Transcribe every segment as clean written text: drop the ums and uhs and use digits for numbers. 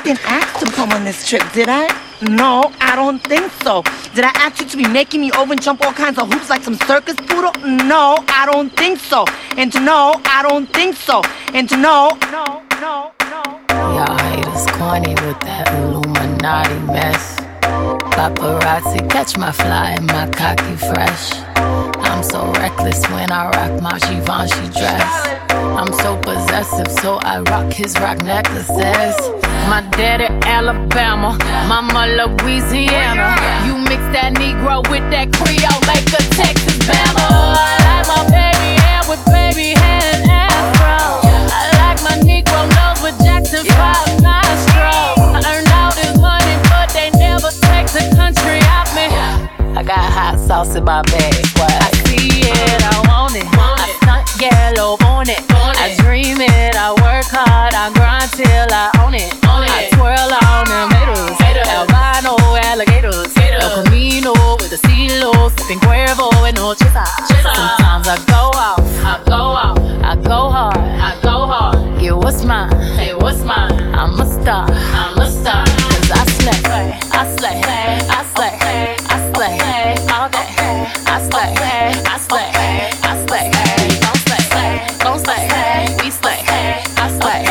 didn't ask to come on this trip, did I? No, I don't think so. Did I ask you to be making me over and jump all kinds of hoops like some circus poodle? No, I don't think so. And to know, I don't think so. And to know, no. Y'all haters corny with that Illuminati mess. Paparazzi catch my fly and my cocky fresh. I'm so reckless when I rock my Givenchy dress. I'm so possessive, so I rock his rock necklaces. My daddy Alabama, mama Louisiana. You mix that Negro with that Creole, make a Texas Bama. I like my baby hair with baby hair and afro. I like my Negro nose with Jackson 5 nostrils. I earned all this money, but they never take the country off me. I got hot sauce in my bag, I see it, I want it. I stunt yellow on it. I dream it, I work hard, I grind till I own it. I twirl on them haters, albino alligators. El Camino with the CeeLo, sipping Cuervo and no chisa. Sometimes I go off, I go hard. Yeah, what's mine? Hey, what's mine? I'm a star. Cause I slay. All day. I slay. Don't slay. We slay. I slay.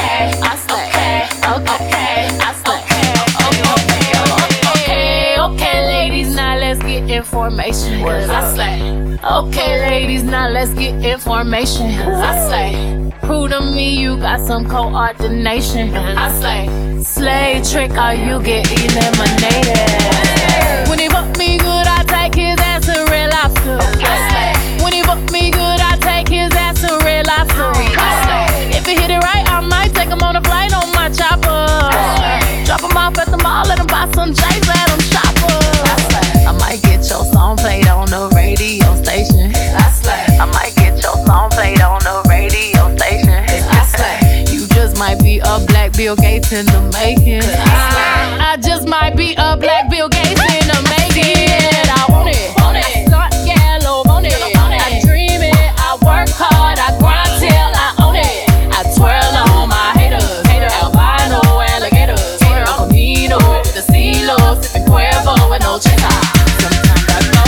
Okay, ladies, now let's get information. I slay. Okay, ladies, now let's get information. I slay. Prove to me you got some coordination. I slay. Slay trick or you get eliminated. When he fuck me good, I take his ass to Red Lobster. When he fuck me good, I take his ass to Red Lobster. If he hit it right, I might take him on a flight on my chopper. Drop him off at the mall, let him buy some J's, let him shopper. I might get your song played on the radio station. I might get your song played on the radio station. You just might be a black Bill Gates in the making. I just might be a black Bill Gates in the making. I want it. I stunt yellow on it. I dream it. I work hard. I grind till I own it. I twirl on my haters. Albino alligators. El Camino with the CeeLo, sipping Cuervo and no chisa. Sometimes I go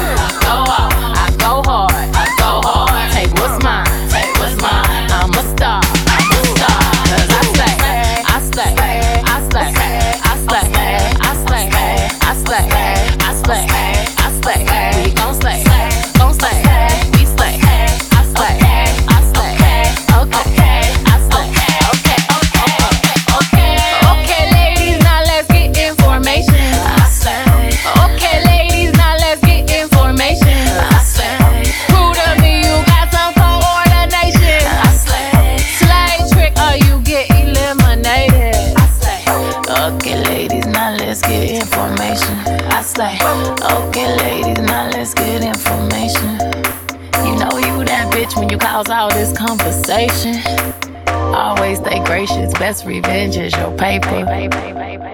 hard. Take what's mine. I'm a star. Cause I slay. We gon' slay. We slay. I slay. Okay, ladies, now let's get information. Okay, ladies, now let's get information. Prove to me you got some coordination. Slay trick or you get eliminated. Okay, ladies, now let's get information. Okay, ladies, now let's get information. You know you that bitch when you cause all this conversation. Always stay gracious, best revenge is your paper.